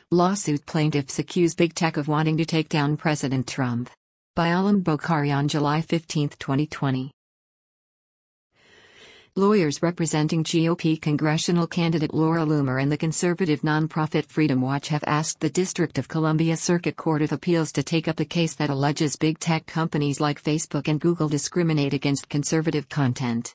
Lawsuit plaintiffs accuse Big Tech of wanting to take down President Trump. By Alam Bokhari on July 15, 2020. Lawyers representing GOP congressional candidate Laura Loomer and the conservative nonprofit Freedom Watch have asked the District of Columbia Circuit Court of Appeals to take up a case that alleges big tech companies like Facebook and Google discriminate against conservative content.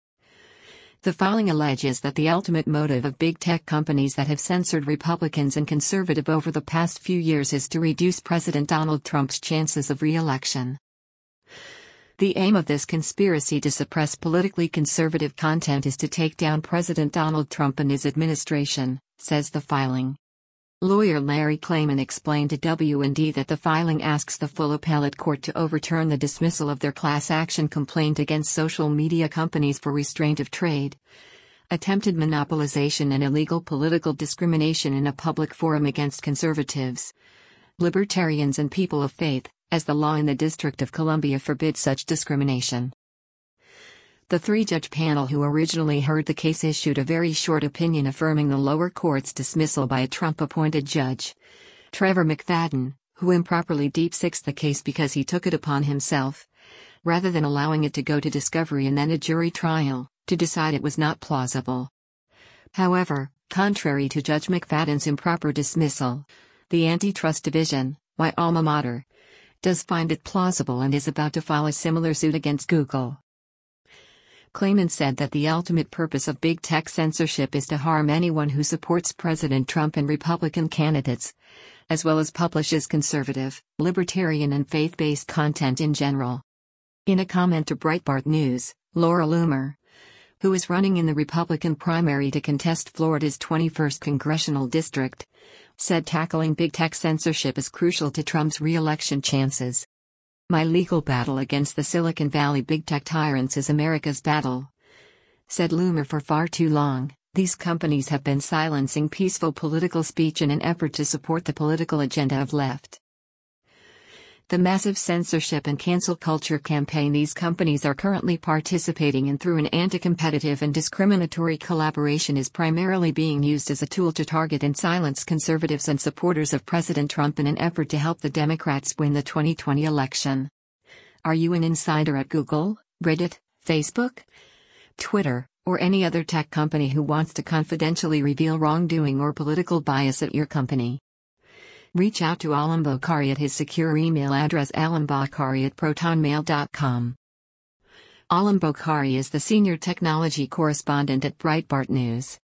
The filing alleges that the ultimate motive of big tech companies that have censored Republicans and conservative over the past few years is to reduce President Donald Trump's chances of re-election. The aim of this conspiracy to suppress politically conservative content is to take down President Donald Trump and his administration, says the filing. Lawyer Larry Klayman explained to W&D that the filing asks the full appellate court to overturn the dismissal of their class action complaint against social media companies for restraint of trade, attempted monopolization and illegal political discrimination in a public forum against conservatives, libertarians and people of faith, as the law in the District of Columbia forbids such discrimination. The three-judge panel who originally heard the case issued a very short opinion affirming the lower court's dismissal by a Trump-appointed judge, Trevor McFadden, who improperly deep-sixed the case because he took it upon himself, rather than allowing it to go to discovery and then a jury trial, to decide it was not plausible. However, contrary to Judge McFadden's improper dismissal, the Antitrust Division, my alma mater, does find it plausible and is about to file a similar suit against Google. Klayman said that the ultimate purpose of big tech censorship is to harm anyone who supports President Trump and Republican candidates, as well as publishes conservative, libertarian and faith-based content in general. In a comment to Breitbart News, Laura Loomer, who is running in the Republican primary to contest Florida's 21st congressional district, said tackling big tech censorship is crucial to Trump's re-election chances. My legal battle against the Silicon Valley big tech tyrants is America's battle, said Loomer. For far too long, these companies have been silencing peaceful political speech in an effort to support the political agenda of left. The massive censorship and cancel culture campaign these companies are currently participating in through an anti-competitive and discriminatory collaboration is primarily being used as a tool to target and silence conservatives and supporters of President Trump in an effort to help the Democrats win the 2020 election. Are you an insider at Google, Reddit, Facebook, Twitter, or any other tech company who wants to confidentially reveal wrongdoing or political bias at your company? Reach out to Alam Bokhari at his secure email address alambokhari@protonmail.com. Alam Bokhari is the senior technology correspondent at Breitbart News.